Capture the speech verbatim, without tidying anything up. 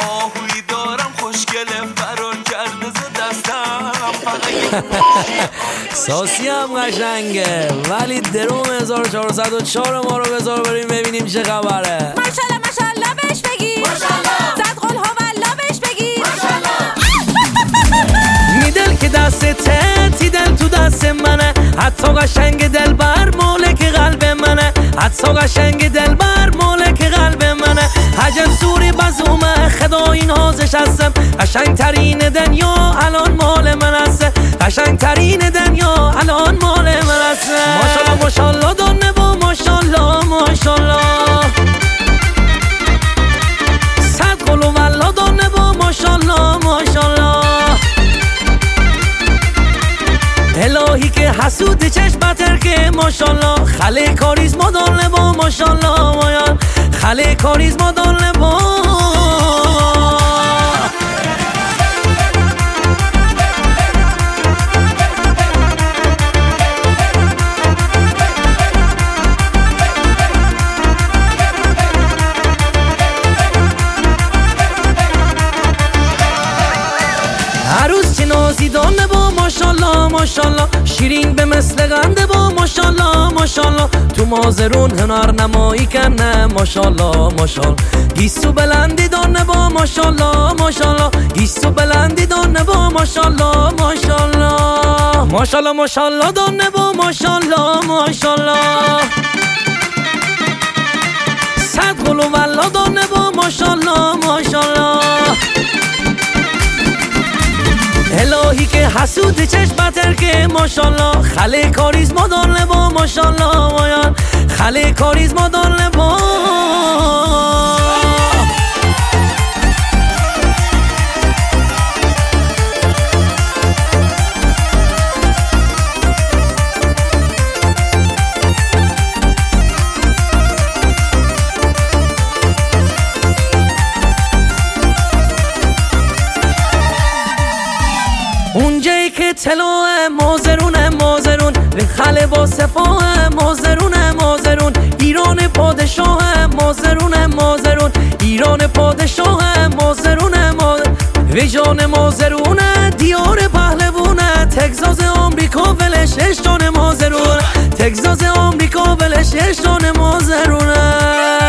آهویی دارم خوشگله فرار کرده ز دستم فقط ساسی هم قشنگه ولی دروم هزار و چهارصد و چهار ما رو بذار بریم ببینیم چه خبره. ماشالله ماشالله بهش بگی ماشالله زد قل هو الله بهش بگی ماشالله میدل که دست تی دل تو دست منه حتی قشنگ دل بر مالک قلب منه حتی قشنگ دل بر مالک قلب منه حجم سوری بزومه خدا این هازش هستم قشنگ ترین دنیا الان مال من هسته قشنگ ترین دنیا الان مال من هسته ماشالله ماشالله دانه با ماشالله ماشالله صد قل هو الله دانه با ماشالله ماشالله الهی که حسود چشمتر که ماشالله خله کاریزما دانه با ماشالله مایان خله کاریزما دانه با عروس چه نازی دانه با ماشالله ماشالله شیرین به مثل قنده با ماشالله ماشالله تو مازرون هنر نمایی کنه ماشالله ماشالله گیسو بلندی دانه با ماشالله ماشالله گیسو بلندی دانه با ماشالله ماشالله ماشالله ماشالله دانه با ماشالله ماشالله صد قل هو الله دانه با ماشالله ماشالله الهی که حسود چشمتر که ماشالله خله کاریزما دانه با ماشالله مایان خله کاریزما دانه با اونجایی که طلوع مازرون مازرون خله با صفاه مازرون مازرون ایران پادشاه مازرون مازرون ایران پادشاه مازرون مازرون ویژان مازرون دیار پهلوونه تگزاز آمریکا ولش اشتان مازرون تگزاز آمریکا ولش اشتان مازرونه